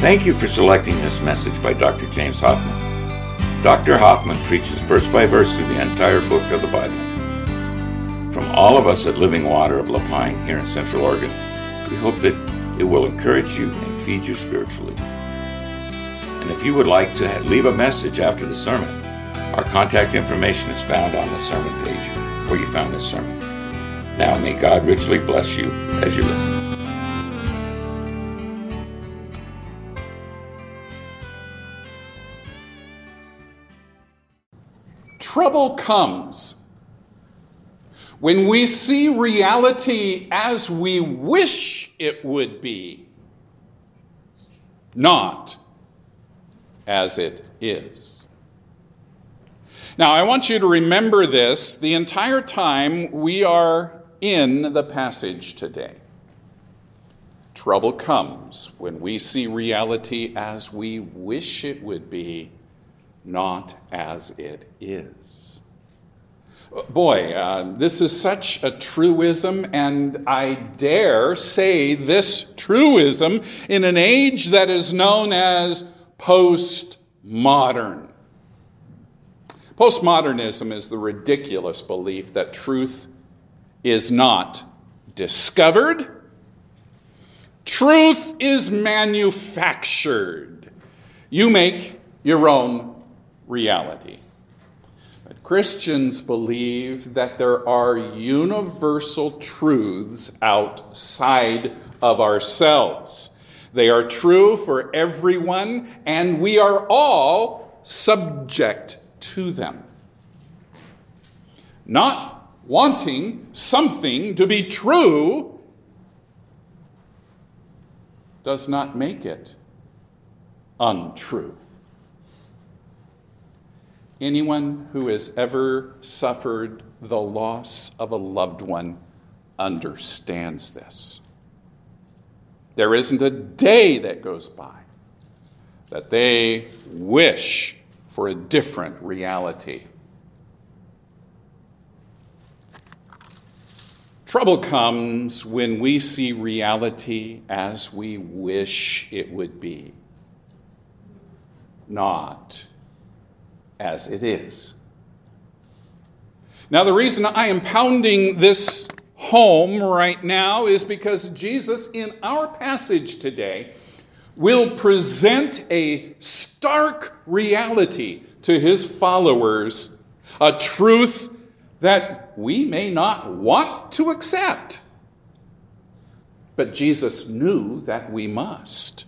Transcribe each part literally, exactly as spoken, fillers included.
Thank you for selecting this message by Doctor James Hoffman. Doctor Hoffman preaches verse by verse through the entire book of the Bible. From all of us at Living Water of Lapine here in Central Oregon, we hope that it will encourage you and feed you spiritually. And if you would like to leave a message after the sermon, our contact information is found on the sermon page where you found this sermon. Now may God richly bless you as you listen. Trouble comes when we see reality as we wish it would be, not as it is. Now, I want you to remember this the entire time we are in the passage today. Trouble comes when we see reality as we wish it would be, not as it is. Boy, uh, this is such a truism, and I dare say this truism in an age that is known as postmodern. Postmodernism is the ridiculous belief that truth is not discovered. Truth is manufactured. You make your own reality. But Christians believe that there are universal truths outside of ourselves. They are true for everyone, and we are all subject to them. Not wanting something to be true does not make it untrue. Anyone who has ever suffered the loss of a loved one understands this. There isn't a day that goes by that they wish for a different reality. Trouble comes when we see reality as we wish it would be, not as it is. Now, the reason I am pounding this home right now is because Jesus, in our passage today, will present a stark reality to his followers, a truth that we may not want to accept. But Jesus knew that we must.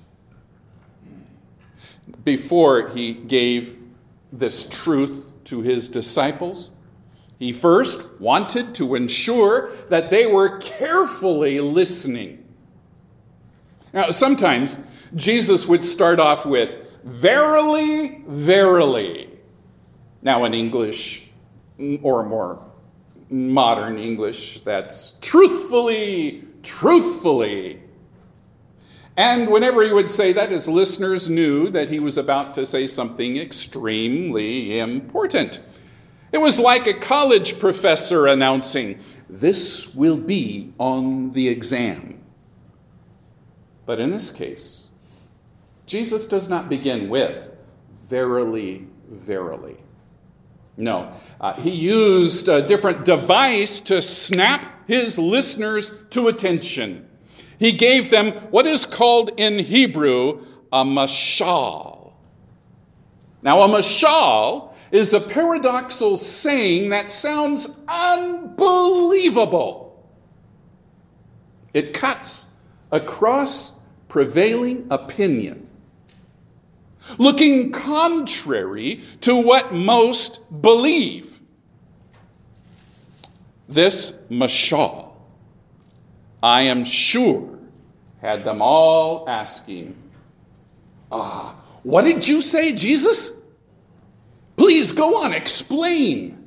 Before he gave this truth to his disciples, he first wanted to ensure that they were carefully listening. Now, sometimes Jesus would start off with, "Verily, verily." Now, in English, or more modern English, that's truthfully, truthfully. And whenever he would say that, his listeners knew that he was about to say something extremely important. It was like a college professor announcing, "This will be on the exam." But in this case, Jesus does not begin with, "Verily, verily." No, uh, he used a different device to snap his listeners to attention. He gave them what is called in Hebrew a mashal. Now, a mashal is a paradoxical saying that sounds unbelievable. It cuts across prevailing opinion, looking contrary to what most believe. This mashal, I am sure, had them all asking, Ah, what did you say, Jesus? Please go on, explain.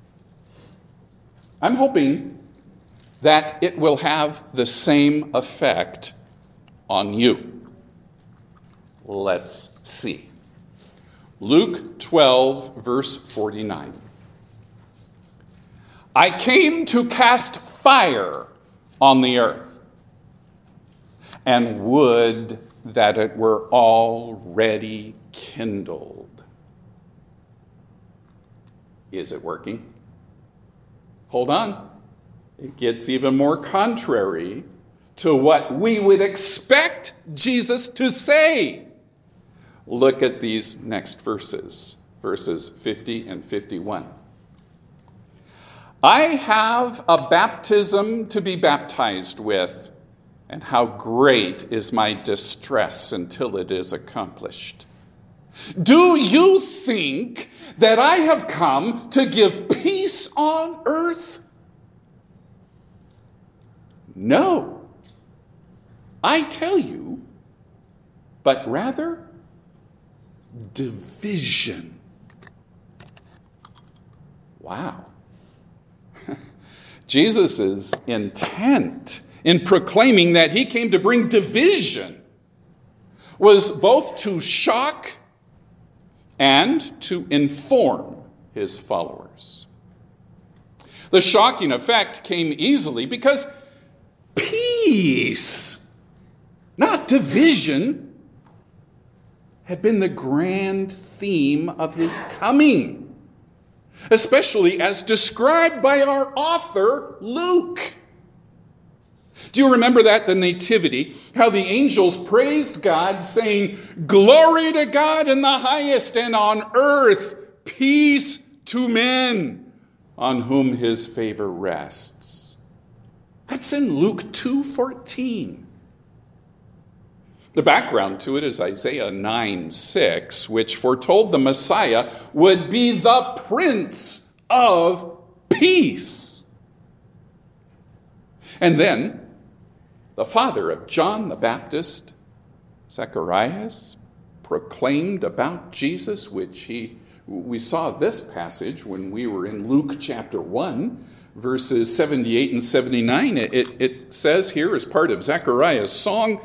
I'm hoping that it will have the same effect on you. Let's see. Luke twelve, verse forty-nine. I came to cast fire on the earth, and would that it were already kindled. Is it working? Hold on. It gets even more contrary to what we would expect Jesus to say. Look at these next verses, verses fifty and fifty-one. I have a baptism to be baptized with, and how great is my distress until it is accomplished. Do you think that I have come to give peace on earth? No, I tell you, but rather division. Wow. Jesus' intent in proclaiming that he came to bring division was both to shock and to inform his followers. The shocking effect came easily because peace, not division, had been the grand theme of his coming, especially as described by our author, Luke. Do you remember that, the Nativity, how the angels praised God, saying, "Glory to God in the highest, and on earth peace to men on whom his favor rests." That's in Luke two fourteen. The background to it is Isaiah nine six, which foretold the Messiah would be the Prince of Peace. And then the father of John the Baptist, Zacharias, proclaimed about Jesus, which he we saw this passage when we were in Luke chapter one, verses seventy-eight and seventy-nine. It, it, it says here as part of Zechariah's song,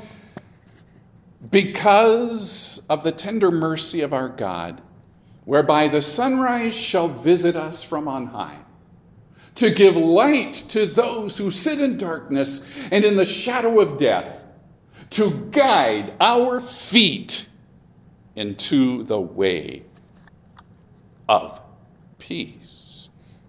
"Because of the tender mercy of our God, whereby the sunrise shall visit us from on high, to give light to those who sit in darkness and in the shadow of death, to guide our feet into the way of peace."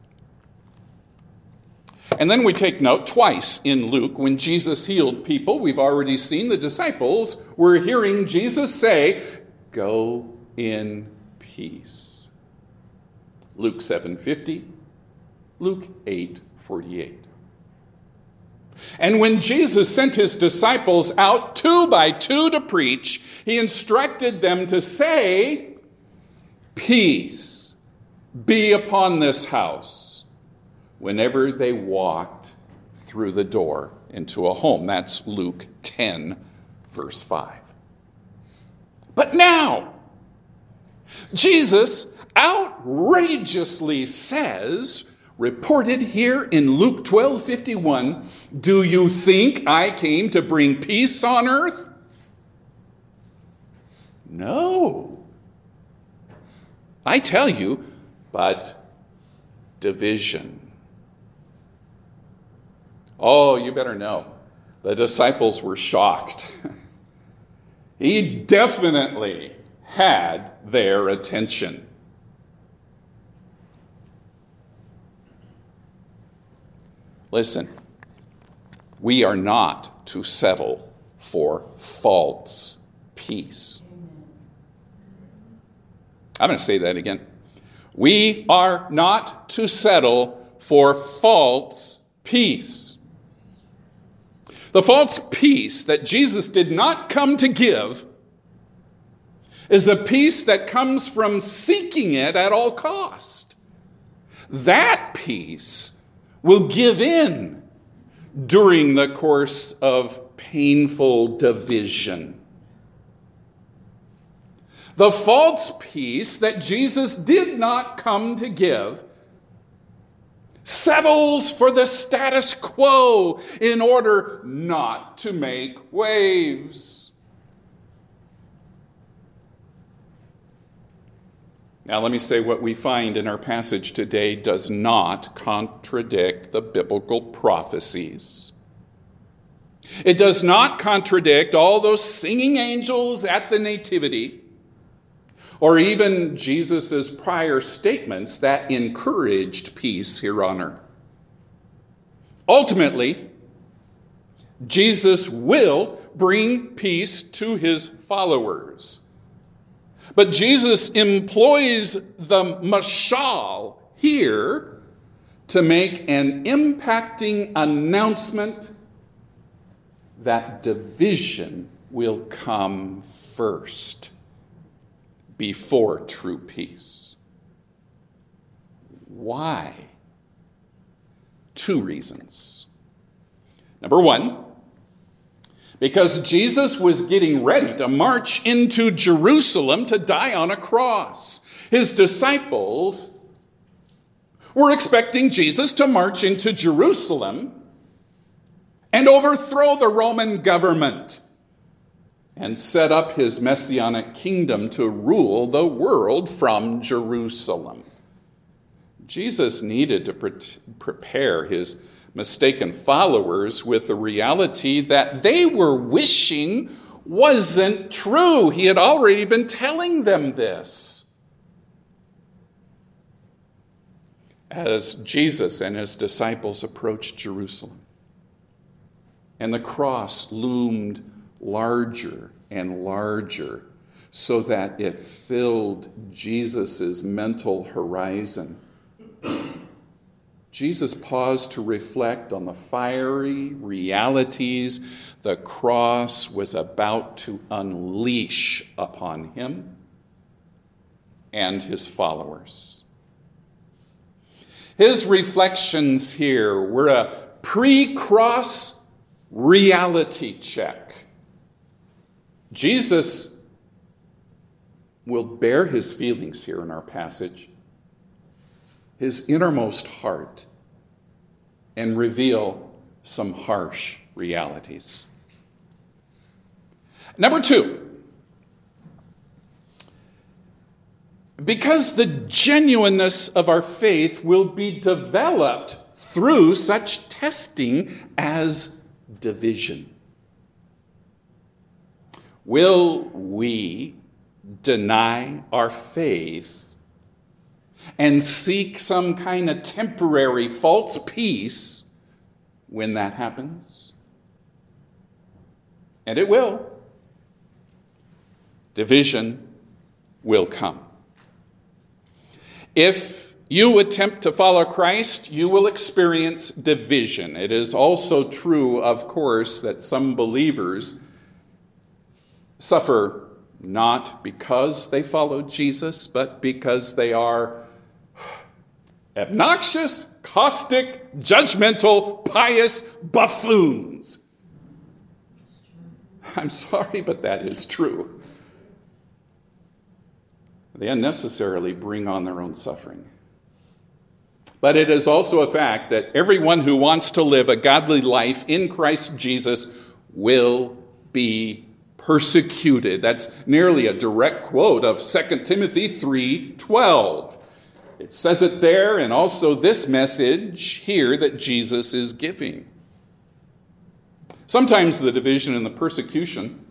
And then we take note twice in Luke when Jesus healed people. We've already seen the disciples were hearing Jesus say, "Go in peace." Luke seven fifty, Luke eight forty-eight. And when Jesus sent his disciples out two by two to preach, he instructed them to say, "Peace be upon this house," whenever they walked through the door into a home. That's Luke ten, verse five. But now, Jesus outrageously says, reported here in Luke twelve fifty-one, "Do you think I came to bring peace on earth? No. I tell you, but division." Oh, you better know. The disciples were shocked. He definitely had their attention. Listen, we are not to settle for false peace. I'm going to say that again. We are not to settle for false peace. The false peace that Jesus did not come to give is a peace that comes from seeking it at all cost. That peace will give in during the course of painful division. The false peace that Jesus did not come to give settles for the status quo in order not to make waves. Now, let me say what we find in our passage today does not contradict the biblical prophecies. It does not contradict all those singing angels at the Nativity, or even Jesus' prior statements that encouraged peace here on earth. Ultimately, Jesus will bring peace to his followers. But Jesus employs the mashal here to make an impacting announcement that division will come first before true peace. Why? Two reasons. Number one, because Jesus was getting ready to march into Jerusalem to die on a cross. His disciples were expecting Jesus to march into Jerusalem and overthrow the Roman government and set up his messianic kingdom to rule the world from Jerusalem. Jesus needed to pre- prepare his mistaken followers with the reality that they were wishing wasn't true. He had already been telling them this. As Jesus and his disciples approached Jerusalem, and the cross loomed larger and larger so that it filled Jesus' mental horizon, Jesus paused to reflect on the fiery realities the cross was about to unleash upon him and his followers. His reflections here were a pre-cross reality check. Jesus will bear his feelings here in our passage, his innermost heart, and reveal some harsh realities. Number two, because the genuineness of our faith will be developed through such testing as division. Will we deny our faith and seek some kind of temporary false peace when that happens? And it will. Division will come. If you attempt to follow Christ, you will experience division. It is also true, of course, that some believers suffer not because they follow Jesus, but because they are obnoxious, caustic, judgmental, pious buffoons. I'm sorry, but that is true. They unnecessarily bring on their own suffering. But it is also a fact that everyone who wants to live a godly life in Christ Jesus will be persecuted. That's nearly a direct quote of Second Timothy three twelve. It says it there, and also this message here that Jesus is giving. Sometimes the division and the persecution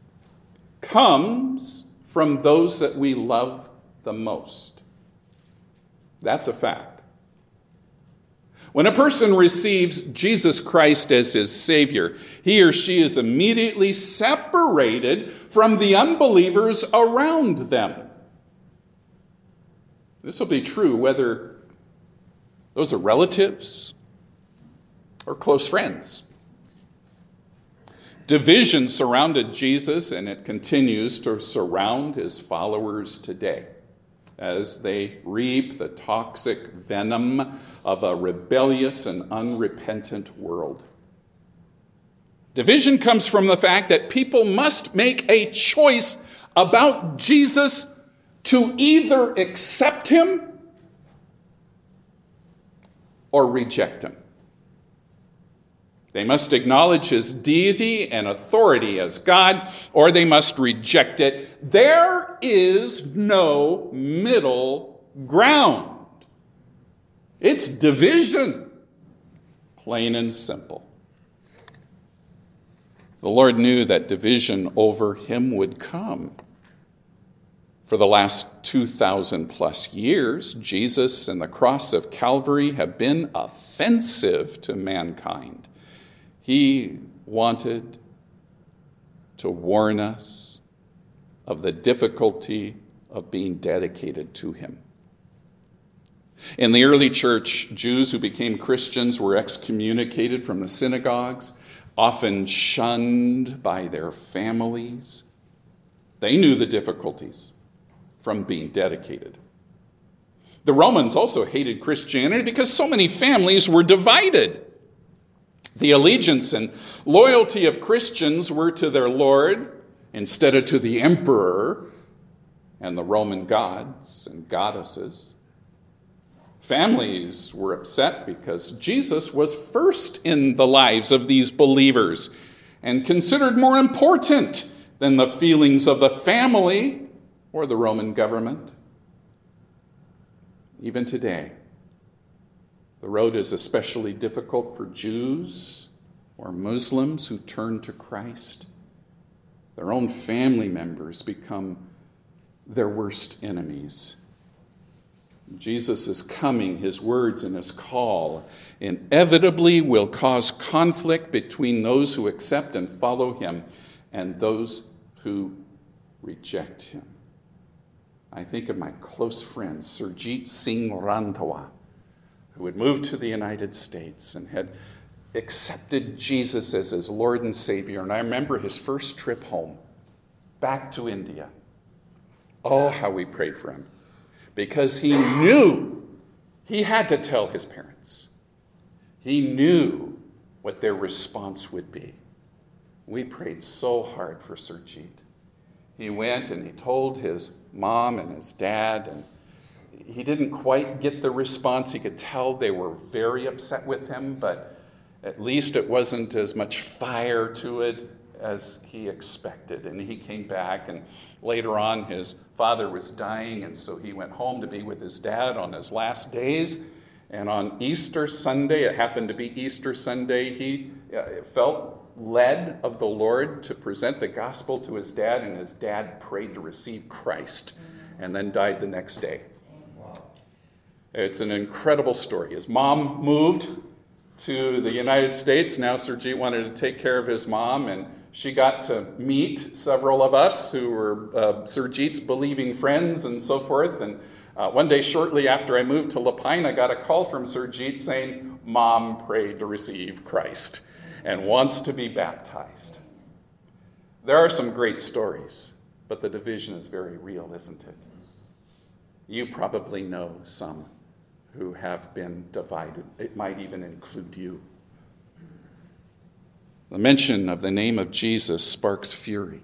comes from those that we love the most. That's a fact. When a person receives Jesus Christ as his Savior, he or she is immediately separated from the unbelievers around them. This will be true whether those are relatives or close friends. Division surrounded Jesus, and it continues to surround his followers today as they reap the toxic venom of a rebellious and unrepentant world. Division comes from the fact that people must make a choice about Jesus to either accept him or reject him. They must acknowledge his deity and authority as God, or they must reject it. There is no middle ground. It's division, plain and simple. The Lord knew that division over him would come. For the last two thousand plus years, Jesus and the cross of Calvary have been offensive to mankind. He wanted to warn us of the difficulty of being dedicated to him. In the early church, Jews who became Christians were excommunicated from the synagogues, often shunned by their families. They knew the difficulties from being dedicated. The Romans also hated Christianity because so many families were divided. The allegiance and loyalty of Christians were to their Lord instead of to the emperor and the Roman gods and goddesses. Families were upset because Jesus was first in the lives of these believers and considered more important than the feelings of the family or the Roman government. Even today, the road is especially difficult for Jews or Muslims who turn to Christ. Their own family members become their worst enemies. Jesus' coming, his words and his call inevitably will cause conflict between those who accept and follow him and those who reject him. I think of my close friend, Surjit Singh Randhawa, who had moved to the United States and had accepted Jesus as his Lord and Savior. And I remember his first trip home, back to India. Oh, how we prayed for him. Because he knew he had to tell his parents. He knew what their response would be. We prayed so hard for Surjit. He went and he told his mom and his dad, and he didn't quite get the response. He could tell they were very upset with him, but at least it wasn't as much fire to it as he expected. And he came back, and later on his father was dying, and so he went home to be with his dad on his last days. And on Easter Sunday, it happened to be Easter Sunday, he uh, felt led of the Lord to present the gospel to his dad, and his dad prayed to receive Christ and then died the next day. It's an incredible story. His mom moved to the United States. Now Surjit wanted to take care of his mom, and she got to meet several of us who were uh, Surjit's believing friends and so forth. And uh, one day shortly after I moved to Lapine, I got a call from Surjit saying, Mom prayed to receive Christ and wants to be baptized. There are some great stories, but the division is very real, isn't it? You probably know some who have been divided. It might even include you. The mention of the name of Jesus sparks fury,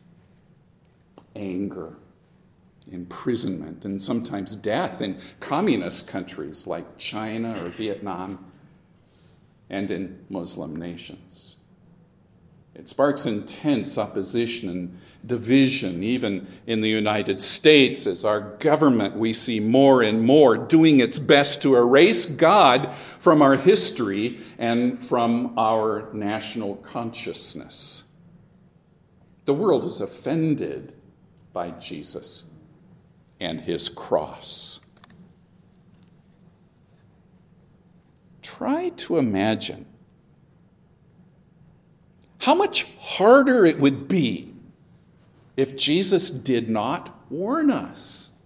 anger, imprisonment, and sometimes death in communist countries like China or Vietnam and in Muslim nations. It sparks intense opposition and division, even in the United States, as our government, we see more and more doing its best to erase God from our history and from our national consciousness. The world is offended by Jesus and his cross. Try to imagine how much harder it would be if Jesus did not warn us.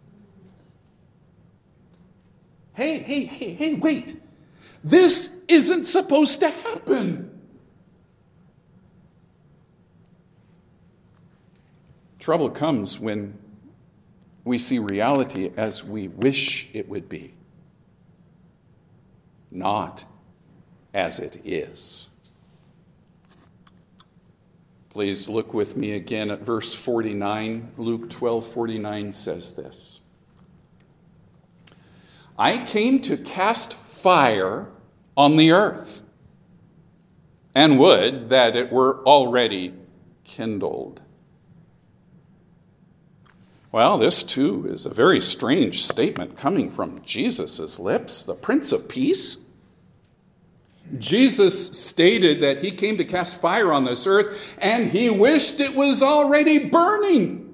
Hey, hey, hey, hey, wait. This isn't supposed to happen. Trouble comes when we see reality as we wish it would be, not as it is. Please look with me again at verse forty-nine. Luke twelve forty-nine says this. I came to cast fire on the earth, and would that it were already kindled. Well, this too is a very strange statement coming from Jesus' lips, the Prince of Peace. Jesus stated that he came to cast fire on this earth, and he wished it was already burning.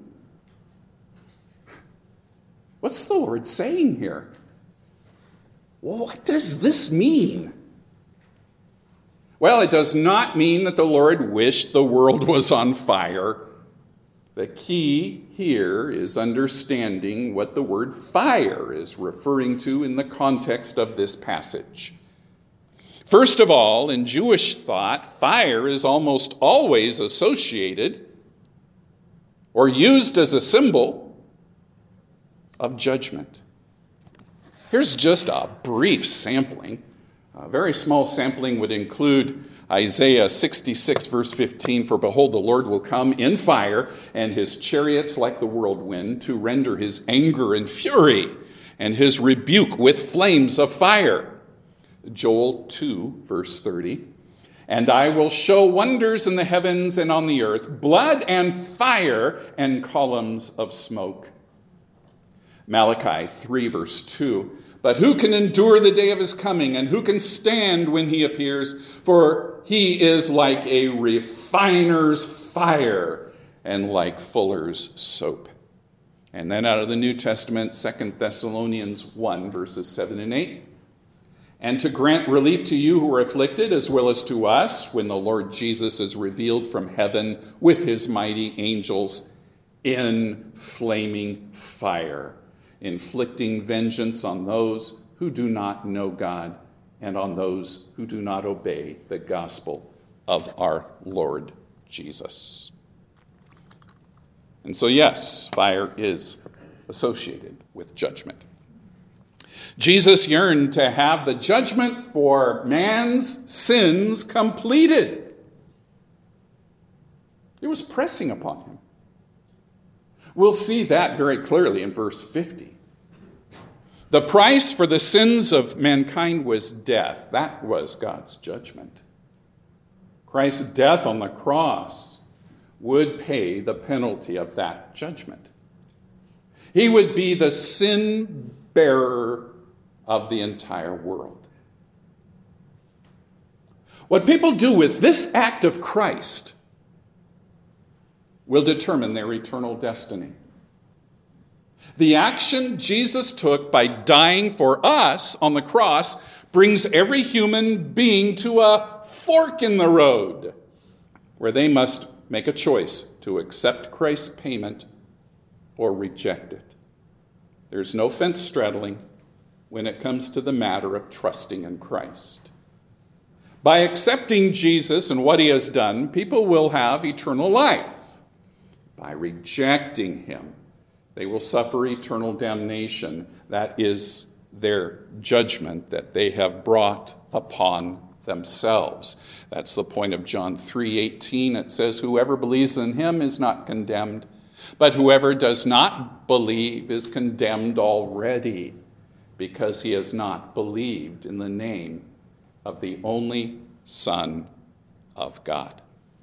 What's the Lord saying here? Well, what does this mean? Well, it does not mean that the Lord wished the world was on fire. The key here is understanding what the word fire is referring to in the context of this passage. First of all, in Jewish thought, fire is almost always associated or used as a symbol of judgment. Here's just a brief sampling. A very small sampling would include Isaiah sixty-six, verse fifteen, "For behold, the Lord will come in fire, and his chariots like the whirlwind, to render his anger and fury, and his rebuke with flames of fire." Joel two, verse thirty, "And I will show wonders in the heavens and on the earth, blood and fire and columns of smoke." Malachi three, verse two, "But who can endure the day of his coming, and who can stand when he appears? For he is like a refiner's fire and like fuller's soap." And then out of the New Testament, Second Thessalonians one, verses seven and eight, "And to grant relief to you who are afflicted, as well as to us, when the Lord Jesus is revealed from heaven with his mighty angels in flaming fire, inflicting vengeance on those who do not know God and on those who do not obey the gospel of our Lord Jesus." And so, yes, fire is associated with judgment. Jesus yearned to have the judgment for man's sins completed. It was pressing upon him. We'll see that very clearly in verse fifty. The price for the sins of mankind was death. That was God's judgment. Christ's death on the cross would pay the penalty of that judgment. He would be the sin bearer of the entire world. What people do with this act of Christ will determine their eternal destiny. The action Jesus took by dying for us on the cross brings every human being to a fork in the road where they must make a choice to accept Christ's payment or reject it. There's no fence straddling when it comes to the matter of trusting in Christ. By accepting Jesus and what he has done, people will have eternal life. By rejecting him, they will suffer eternal damnation. That is their judgment that they have brought upon themselves. That's the point of John three eighteen. It says, "Whoever believes in him is not condemned, but whoever does not believe is condemned already, because he has not believed in the name of the only Son of God."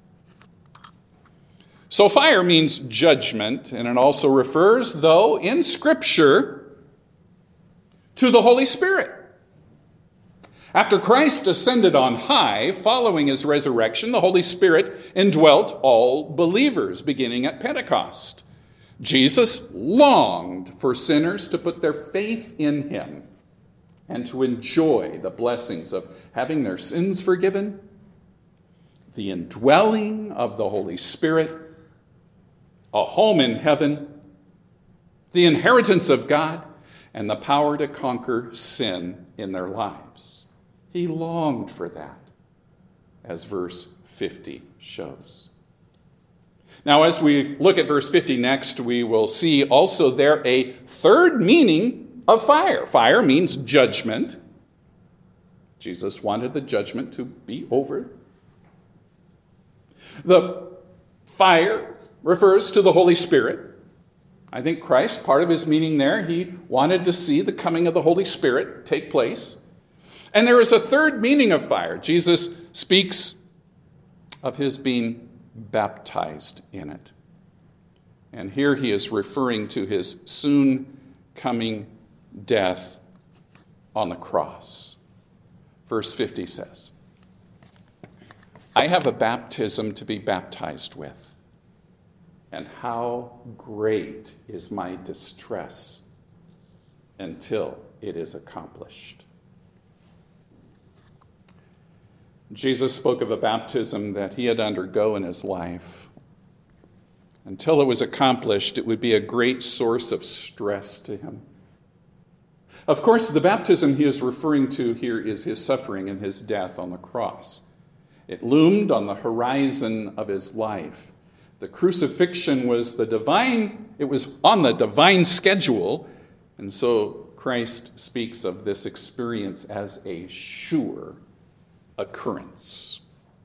So fire means judgment, and it also refers, though, in Scripture, to the Holy Spirit. After Christ ascended on high, following his resurrection, the Holy Spirit indwelt all believers, beginning at Pentecost. Jesus longed for sinners to put their faith in him and to enjoy the blessings of having their sins forgiven, the indwelling of the Holy Spirit, a home in heaven, the inheritance of God, and the power to conquer sin in their lives. He longed for that, as verse fifty shows. Now, as we look at verse fifty next, we will see also there a third meaning of fire. Fire means judgment. Jesus wanted the judgment to be over. The fire refers to the Holy Spirit. I think Christ, part of his meaning there, he wanted to see the coming of the Holy Spirit take place. And there is a third meaning of fire. Jesus speaks of his being baptized in it. And here he is referring to his soon coming death on the cross. Verse fifty says, I have a baptism to be baptized with, and how great is my distress until it is accomplished. Jesus spoke of a baptism that he had to undergo in his life. Until it was accomplished, it would be a great source of stress to him. Of course, the baptism he is referring to here is his suffering and his death on the cross. It loomed on the horizon of his life. The crucifixion was the divine, it was on the divine schedule, and so Christ speaks of this experience as a sure occurrence.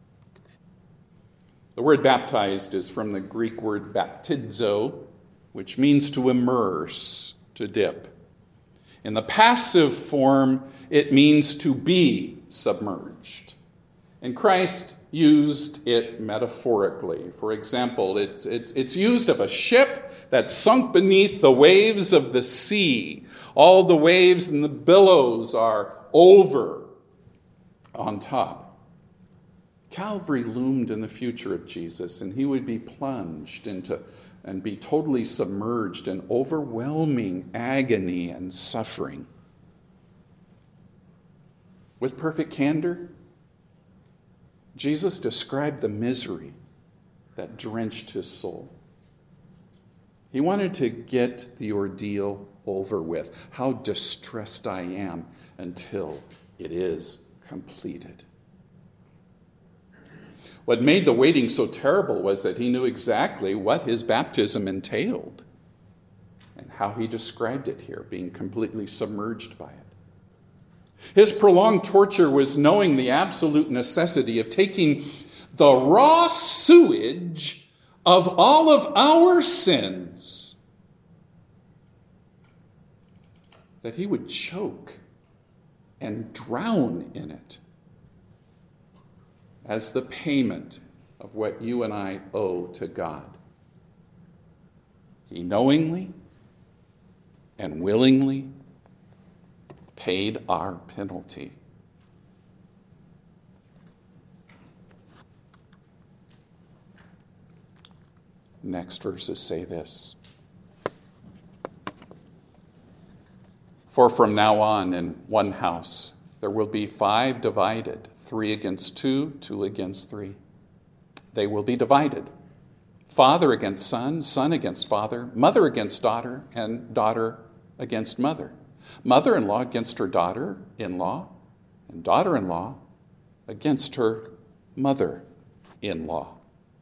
The word baptized is from the Greek word baptizo, which means to immerse, to dip. In the passive form, it means to be submerged. And Christ used it metaphorically. For example, it's, it's, it's used of a ship that sunk beneath the waves of the sea. All the waves and the billows are over on top. Calvary loomed in the future of Jesus, and he would be plunged into and be totally submerged in overwhelming agony and suffering. With perfect candor, Jesus described the misery that drenched his soul. He wanted to get the ordeal over with. How distressed I am until it is completed. What made the waiting so terrible was that he knew exactly what his baptism entailed and how he described it here, being completely submerged by it. His prolonged torture was knowing the absolute necessity of taking the raw sewage of all of our sins, that he would choke and drown in it as the payment of what you and I owe to God. He knowingly and willingly paid our penalty. Next verses say this. For from now on in one house there will be five divided, three against two, two against three. They will be divided. Father against son, son against father, mother against daughter, and daughter against mother. Mother-in-law against her daughter-in-law, and daughter-in-law against her mother-in-law.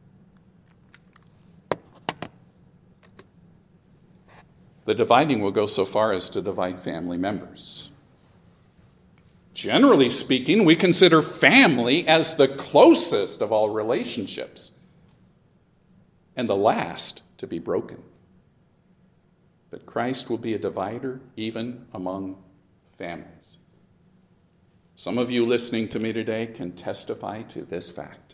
The dividing will go so far as to divide family members. Generally speaking, we consider family as the closest of all relationships and the last to be broken. But Christ will be a divider even among families. Some of you listening to me today can testify to this fact.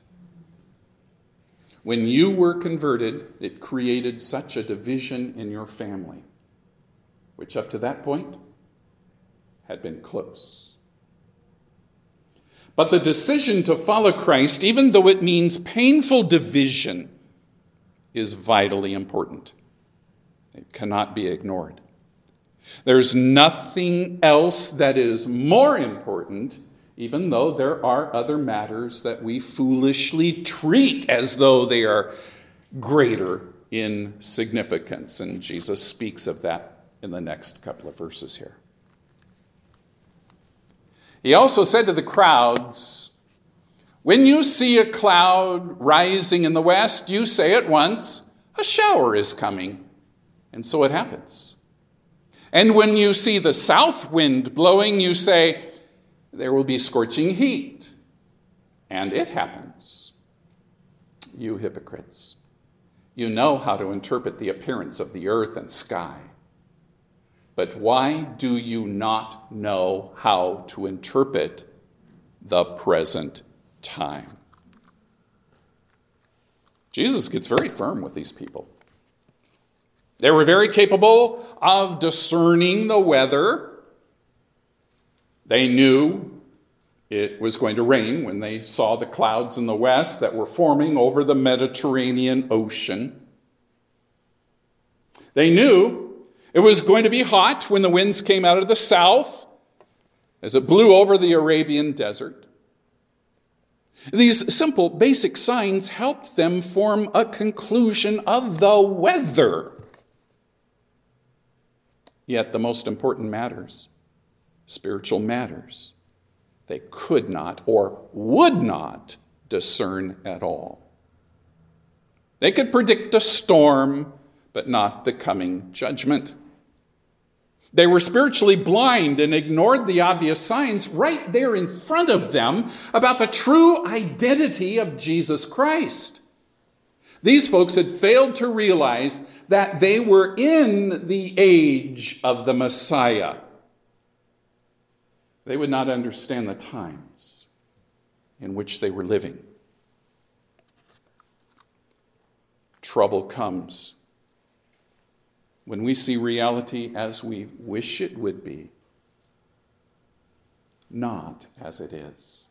When you were converted, it created such a division in your family, which up to that point had been close. But the decision to follow Christ, even though it means painful division, is vitally important. It cannot be ignored. There's nothing else that is more important, even though there are other matters that we foolishly treat as though they are greater in significance. And Jesus speaks of that in the next couple of verses here. He also said to the crowds, when you see a cloud rising in the west, you say at once, a shower is coming. And so it happens. And when you see the south wind blowing, you say, there will be scorching heat. And it happens. You hypocrites, you know how to interpret the appearance of the earth and sky. But why do you not know how to interpret the present time? Jesus gets very firm with these people. They were very capable of discerning the weather. They knew It was going to rain when they saw the clouds in the west that were forming over the Mediterranean Ocean. They knew it was going to be hot when the winds came out of the south as it blew over the Arabian desert. These simple, basic signs helped them form a conclusion of the weather. Yet the most important matters, spiritual matters, they could not or would not discern at all. They could predict a storm, but not the coming judgment. They were spiritually blind and ignored the obvious signs right there in front of them about the true identity of Jesus Christ. These folks had failed to realize that they were in the age of the Messiah. They would not understand the times in which they were living. Trouble comes when we see reality as we wish it would be, not as it is.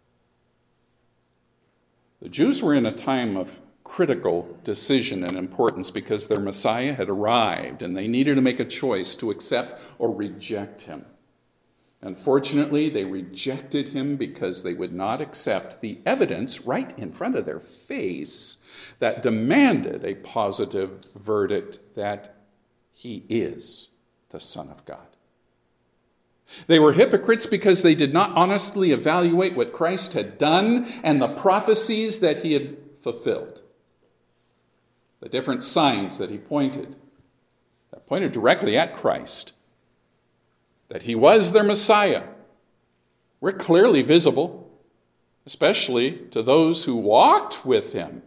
The Jews were in a time of critical decision and importance because their Messiah had arrived and they needed to make a choice to accept or reject him. Unfortunately, they rejected him because they would not accept the evidence right in front of their face that demanded a positive verdict that he is the Son of God. They were hypocrites because they did not honestly evaluate what Christ had done and the prophecies that he had fulfilled. The different signs that he pointed, that pointed directly at Christ, that he was their Messiah, were clearly visible, especially to those who walked with him.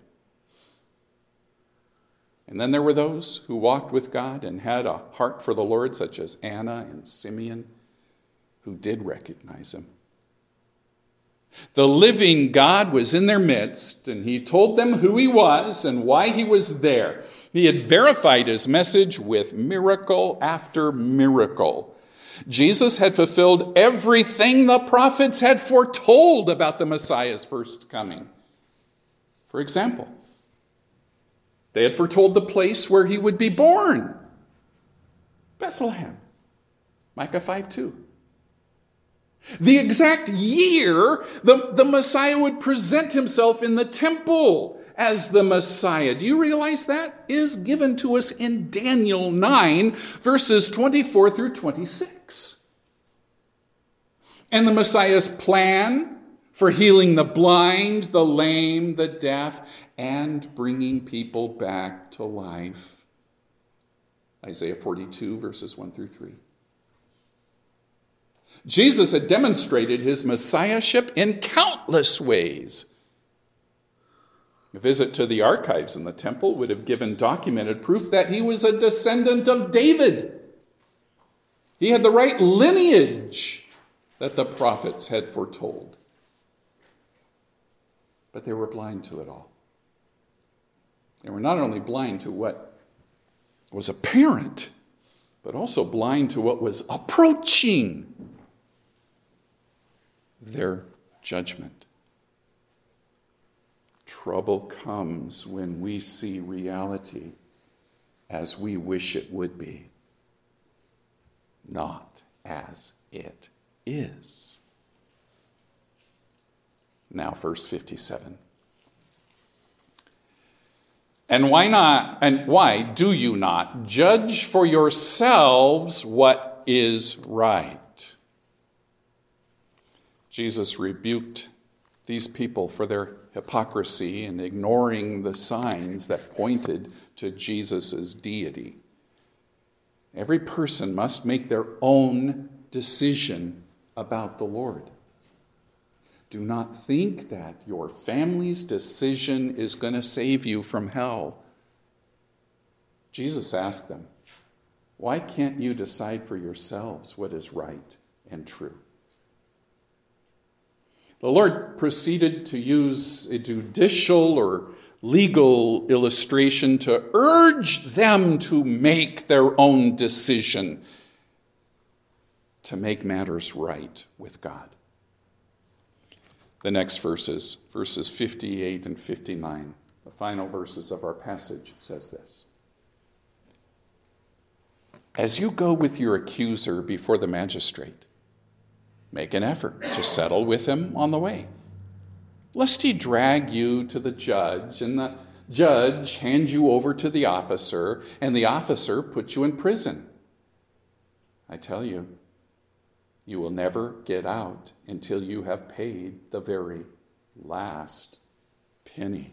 And then there were those who walked with God and had a heart for the Lord, such as Anna and Simeon, who did recognize him. The living God was in their midst, and he told them who he was and why he was there. He had verified his message with miracle after miracle. Jesus had fulfilled everything the prophets had foretold about the Messiah's first coming. For example, they had foretold the place where he would be born, Bethlehem, Micah five two. The exact year the, the Messiah would present himself in the temple as the Messiah. Do you realize that is given to us in Daniel nine, verses twenty-four through twenty-six? And the Messiah's plan for healing the blind, the lame, the deaf, and bringing people back to life. Isaiah forty-two, verses one through three. Jesus had demonstrated his messiahship in countless ways. A visit to the archives in the temple would have given documented proof that he was a descendant of David. He had the right lineage that the prophets had foretold. But they were blind to it all. They were not only blind to what was apparent, but also blind to what was approaching their judgment. Trouble comes when we see reality as we wish it would be, not as it is. Now, verse fifty-seven. And why not, and why do you not judge for yourselves what is right? Jesus rebuked these people for their hypocrisy and ignoring the signs that pointed to Jesus' deity. Every person must make their own decision about the Lord. Do not think that your family's decision is going to save you from hell. Jesus asked them, why can't you decide for yourselves what is right and true? The Lord proceeded to use a judicial or legal illustration to urge them to make their own decision to make matters right with God. the next verses, verses fifty-eight and fifty-nine, the final verses of our passage, says this. As you go with your accuser before the magistrate, make an effort to settle with him on the way, lest he drag you to the judge, and the judge hand you over to the officer, and the officer put you in prison. I tell you, you will never get out until you have paid the very last penny.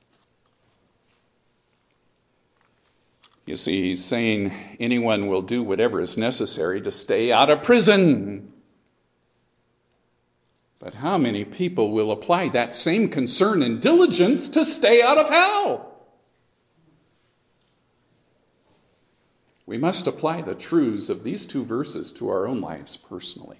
You see, he's saying anyone will do whatever is necessary to stay out of prison. But how many people will apply that same concern and diligence to stay out of hell? We must apply the truths of these two verses to our own lives personally.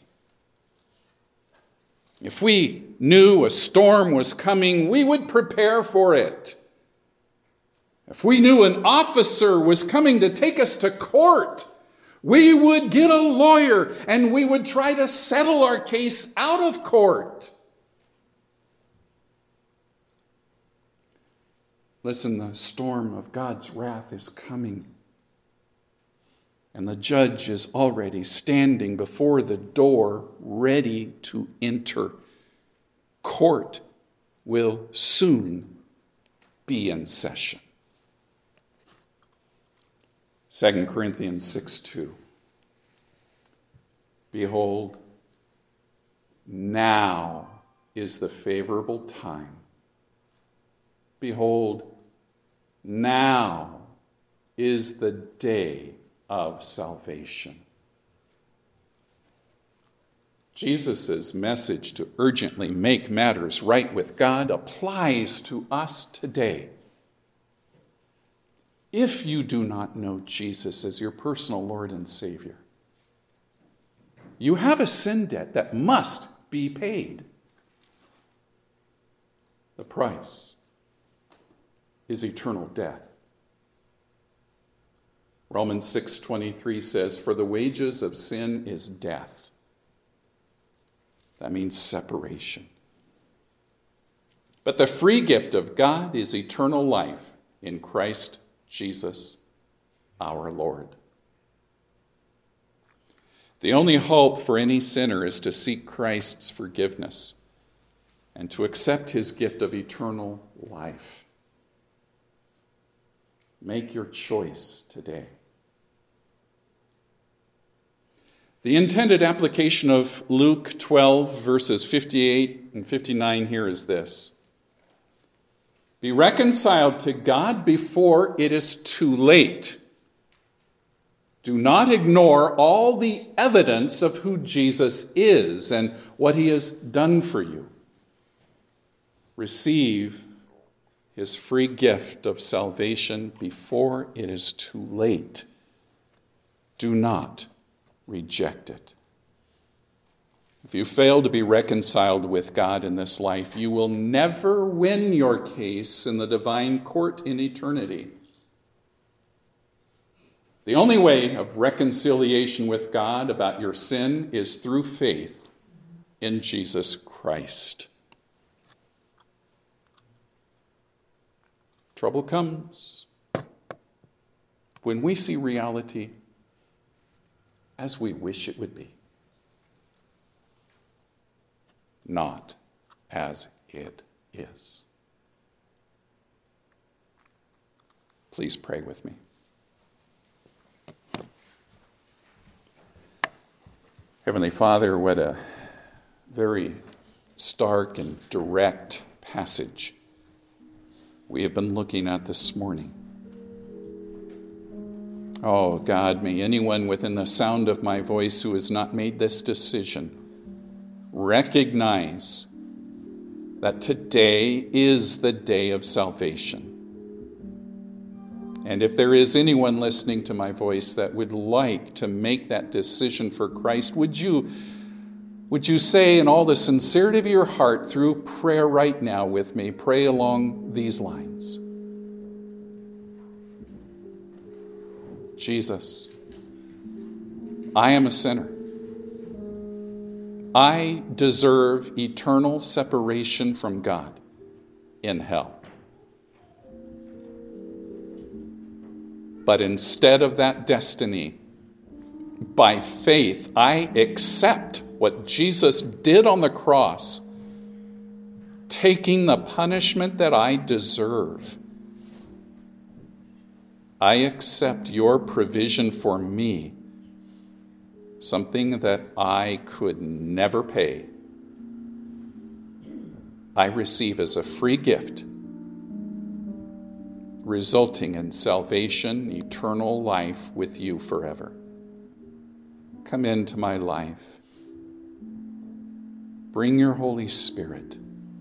If we knew a storm was coming, we would prepare for it. If we knew an officer was coming to take us to court, we would get a lawyer and we would try to settle our case out of court. Listen, the storm of God's wrath is coming. And the judge is already standing before the door, ready to enter. Court will soon be in session. Second Corinthians six two. Behold, now is the favorable time. Behold, now is the day of salvation. Jesus' message to urgently make matters right with God applies to us today. If you do not know Jesus as your personal Lord and Savior, you have a sin debt that must be paid. The price is eternal death. Romans six twenty-three says, "For the wages of sin is death." That means separation. But the free gift of God is eternal life in Christ Jesus, our Lord. The only hope for any sinner is to seek Christ's forgiveness and to accept his gift of eternal life. Make your choice today. The intended application of Luke twelve, verses fifty-eight and fifty-nine here is this. Be reconciled to God before it is too late. Do not ignore all the evidence of who Jesus is and what he has done for you. Receive his free gift of salvation before it is too late. Do not reject it. If you fail to be reconciled with God in this life, you will never win your case in the divine court in eternity. The only way of reconciliation with God about your sin is through faith in Jesus Christ. Trouble comes when we see reality as we wish it would be, not as it is. Please pray with me. Heavenly Father, what a very stark and direct passage we have been looking at this morning. Oh God, may anyone within the sound of my voice who has not made this decision recognize that today is the day of salvation. And if there is anyone listening to my voice that would like to make that decision for Christ, would you, would you say in all the sincerity of your heart through prayer right now with me, pray along these lines. Jesus, I am a sinner. I deserve eternal separation from God in hell. But instead of that destiny, by faith, I accept what Jesus did on the cross, taking the punishment that I deserve. I accept your provision for me, something that I could never pay. I receive as a free gift, resulting in salvation, eternal life with you forever. Come into my life. Bring your Holy Spirit.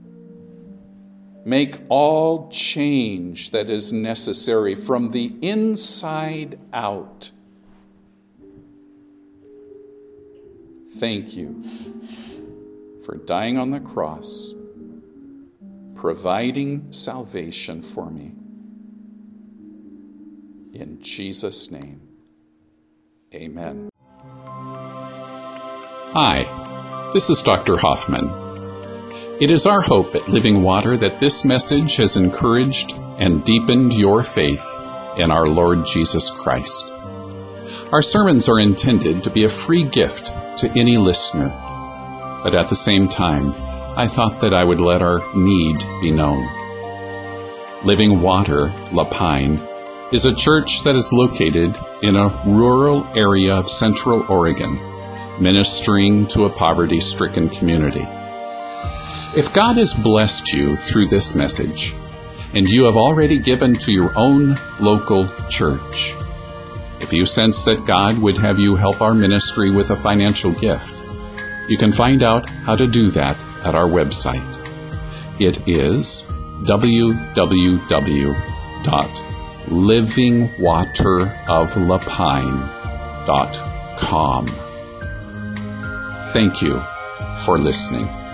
Make all change that is necessary from the inside out. Thank you for dying on the cross, providing salvation for me. In Jesus' name, amen. Hi, this is Doctor Hoffman. It is our hope at Living Water that this message has encouraged and deepened your faith in our Lord Jesus Christ. Our sermons are intended to be a free gift to any listener, but at the same time, I thought that I would let our need be known. Living Water, La Pine, is a church that is located in a rural area of Central Oregon, ministering to a poverty-stricken community. If God has blessed you through this message, and you have already given to your own local church, if you sense that God would have you help our ministry with a financial gift, you can find out how to do that at our website. It is w w w dot living water of lapine dot com. Thank you for listening.